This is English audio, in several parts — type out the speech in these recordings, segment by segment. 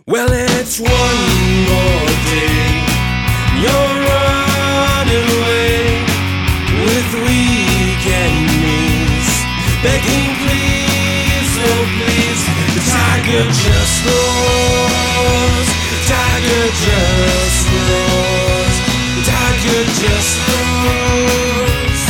Well, it's one more day. You're running away with weekend knees, begging please, oh please. The tiger just roars. The tiger just roars. The tiger just roars.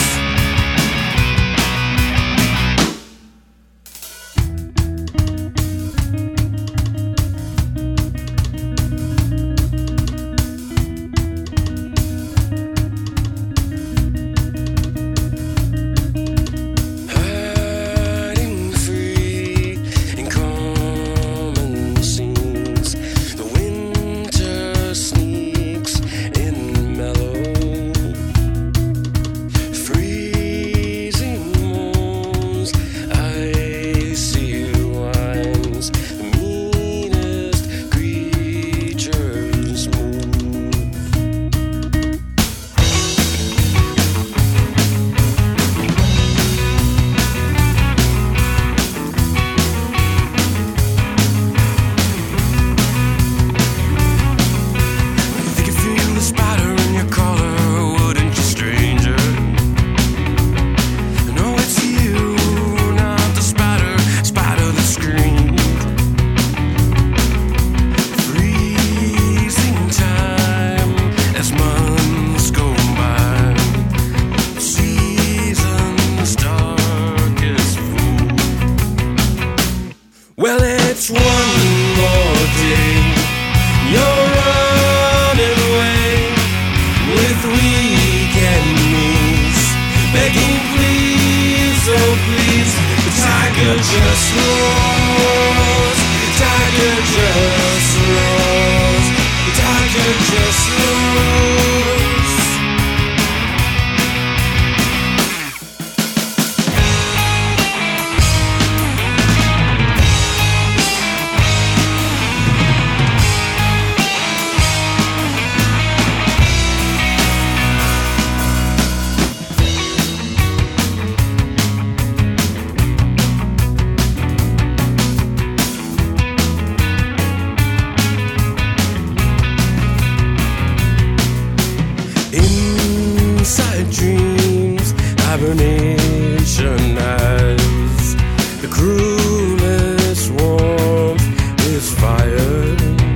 Well, it's one more day. You're running away with weekend knees, begging please, oh please. The tiger just roars. The tiger just roars. The tiger just roars. Inside dreams, hibernation eyes. The cruelest warmth is fire.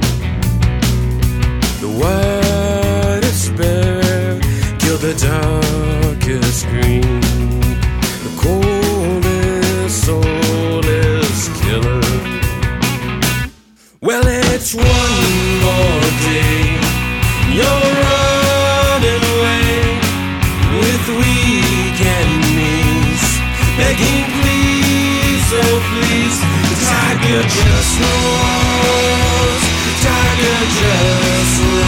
The widest bear killed the darkest green. The coldest soulless killer. Well, it's one more day. You're running away with weekend knees, begging please, oh please. The tiger just roars. The tiger just roars.